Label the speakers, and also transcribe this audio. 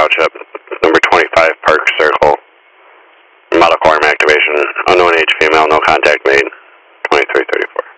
Speaker 1: Township, number 25 Park Circle. Model quorum activation, unknown age female, no contact made, 2334.